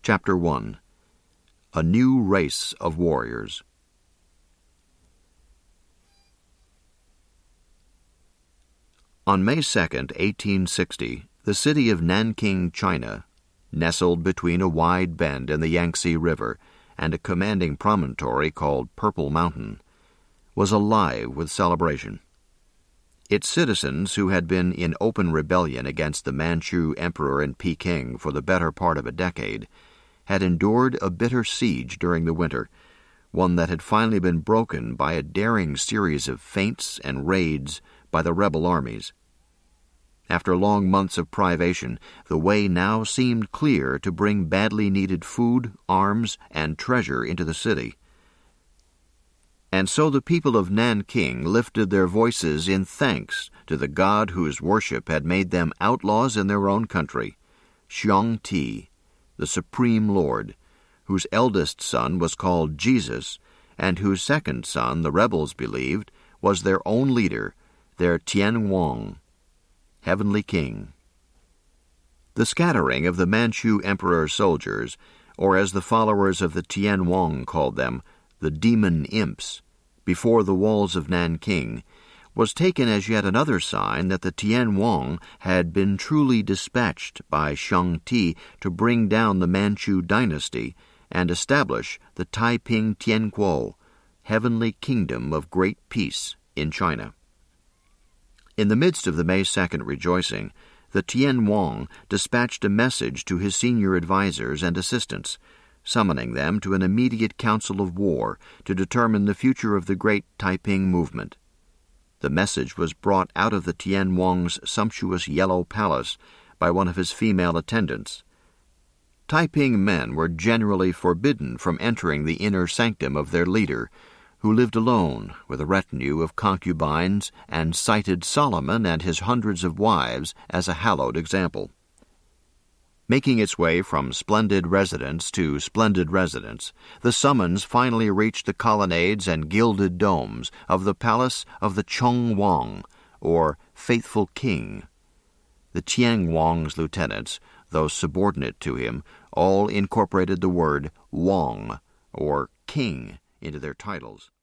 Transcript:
Chapter 1. A New Race of Warriors. On May 2, 1860, the city of Nanking, China, nestled between a wide bend in the Yangtze River and a commanding promontory called Purple Mountain, was alive with celebration. Its citizens, who had been in open rebellion against the Manchu emperor in Peking for the better part of a decade, had endured a bitter siege during the winter, one that had finally been broken by a daring series of feints and raids by the rebel armies. After long months of privation, the way now seemed clear to bring badly needed food, arms, and treasure into the city. And so the people of Nanking lifted their voices in thanks to the God whose worship had made them outlaws in their own country, Xiong Ti, the Supreme Lord, whose eldest son was called Jesus, and whose second son, the rebels believed, was their own leader, their Tian Wang, Heavenly King. The scattering of the Manchu emperor's soldiers, or as the followers of the Tian Wang called them, the demon imps, before the walls of Nanking, was taken as yet another sign that the Tian Wang had been truly dispatched by Xiong Ti to bring down the Manchu dynasty and establish the Taiping Tianguo, heavenly kingdom of great peace in China. In the midst of the May 2nd rejoicing, the Tian Wang dispatched a message to his senior advisers and assistants, summoning them to an immediate council of war to determine the future of the great Taiping movement. The message was brought out of the Tian Wang's sumptuous yellow palace by one of his female attendants. Taiping men were generally forbidden from entering the inner sanctum of their leader, who lived alone with a retinue of concubines and cited Solomon and his hundreds of wives as a hallowed example. Making its way from splendid residence to splendid residence, the summons finally reached the colonnades and gilded domes of the palace of the Chong Wang, or Faithful King. The Tian Wang's lieutenants, though subordinate to him, all incorporated the word Wang, or King, into their titles.